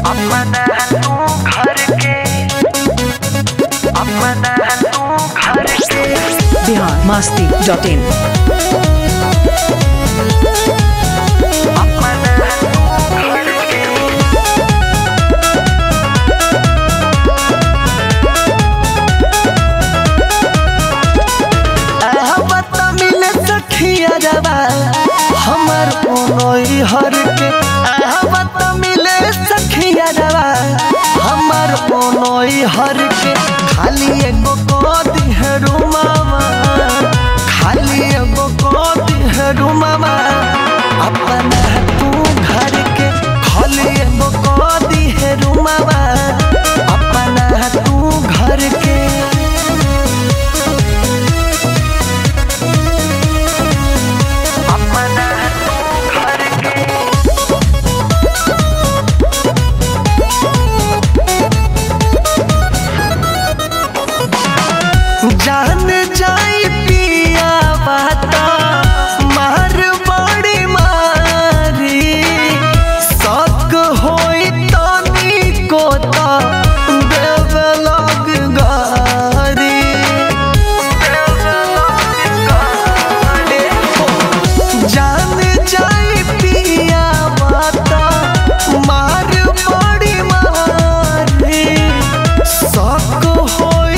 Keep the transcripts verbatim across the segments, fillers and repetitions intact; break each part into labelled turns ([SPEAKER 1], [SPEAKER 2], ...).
[SPEAKER 1] अपना तू घर के अपना तू घर के
[SPEAKER 2] बिहार मस्ती डॉट इन।
[SPEAKER 1] हमर ओनोई हर के आहवत मिले सखिया रवा हमर ओनोई हर के खाली एगो कोदी है रुमावा खाली एगो कोदी है रुमावा अपना तू घर के खाली एगो कोदी है रुमावा अपना तू घर के जान जाई पिया बाता मार बड़ी मारी शक होई तनी को ता देव लग गारी जान जाई पिया बाता मार बड़ी मारी शक होई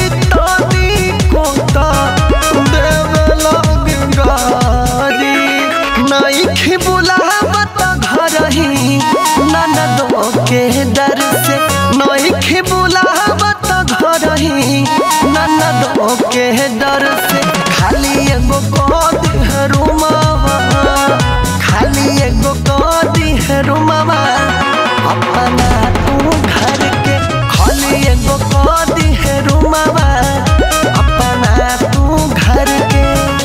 [SPEAKER 1] ननदो के डर से नइखे बुलावत घर ही ननदो के डर से खाली एगो कोदी है रुमावा खाली एगो कोदी है रुमावा अपना तू घर के खाली एगो कोदी है रुमावा अपना तू घर के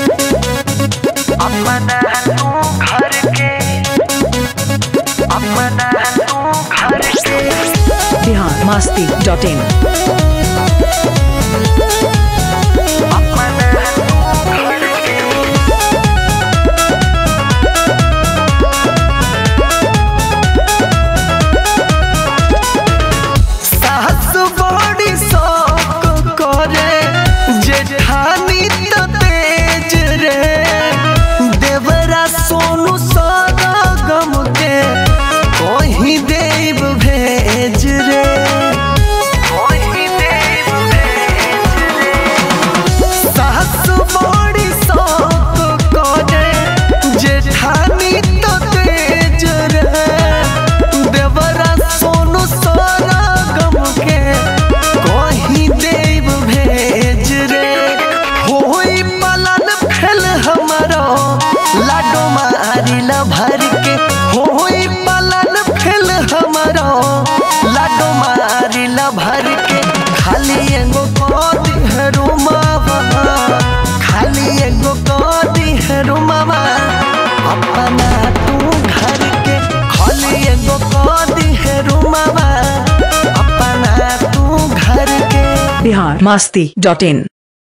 [SPEAKER 1] अपना तू घर के अपना तू घर के
[SPEAKER 2] बिहार मस्ती डॉट इन।
[SPEAKER 1] सास बड़ी शौक करे जेठानी तो तेज रे देवरा सोनू सारा गम के कोई देव भेज रे कोई देव भेज रे सास बड़ी शौक करे जेठानी तो तेज रे देवरा सोनू सारा गम के कोई देव भेज रे होई पलन फेल हमारो लाडो मारिला भर के होई पलन फेल हमारो लाडो मारिला भर के खाली एगो कोदी है रुमावा खाली एगो कोदी है रुमावा अपना तू घर के खाली एगो कोदी है रुमावा अपना तू घर के
[SPEAKER 2] बिहार मस्ती डॉट इन।